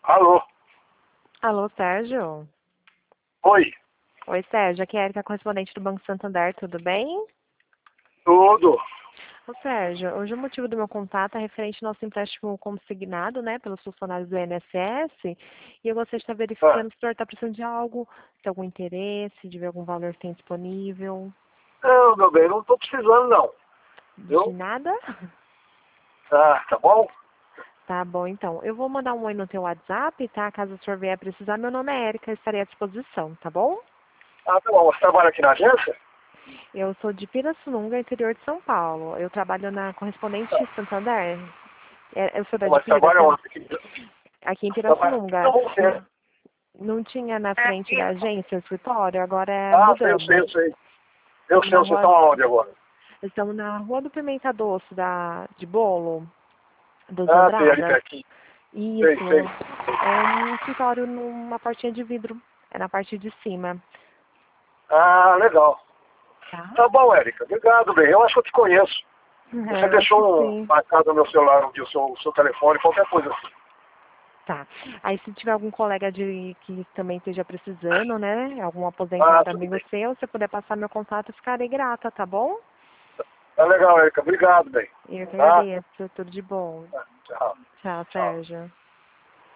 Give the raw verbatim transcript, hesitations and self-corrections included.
Alô? Alô, Sérgio? Oi? Oi, Sérgio. Aqui é a Erika, correspondente do Banco Santander. Tudo bem? Tudo? Ô, Sérgio, hoje o motivo do meu contato é referente ao nosso empréstimo consignado, né, pelos funcionários do I N S S. E eu gostaria de estar Ah, verificando se o senhor está precisando de algo, se tem algum interesse, de ver algum valor que tem disponível. não, meu bem, não estou precisando não. De Viu? nada? Ah, tá bom? Tá bom, então. Eu vou mandar um oi no teu WhatsApp, tá? Caso o senhor venha precisar, meu nome é Erika, estarei à disposição, tá bom? Ah, tá bom. Você trabalha aqui na agência? Eu sou de Pirassununga, interior de São Paulo. Eu trabalho na correspondente Santander. É, eu sou da de Mas Pira, trabalha você- onde? Aqui? aqui em Trabalha Pirassununga. não, você. Não tinha na frente da agência o escritório, agora é Ah, sei, eu sei, eu mudamos. sei. Eu Estamos sei, na vocês rua, estão aonde agora? estamos na rua do Pimenta Doce, da, de Bolo, dos Ah, sei, ali Andradas. pertinho. Sei, Isso. sei. É um escritório numa portinha de vidro. É na parte de cima. Ah, legal. Tá? Tá bom, Érica. Obrigado, bem. Eu acho que eu te conheço. É, Você eu acho que deixou um sim. marcado no meu celular um dia o seu, o seu telefone, qualquer coisa assim. Tá. Aí se tiver algum colega de que também esteja precisando, né? Algum Ah, aposentado tudo amigo bem. seu, se puder passar meu contato, eu ficarei grata, tá bom? Tá legal, Érica. Obrigado, bem. Eu que Tá? agradeço. Tudo de bom. Tchau. Tchau, Tchau. Sérgio.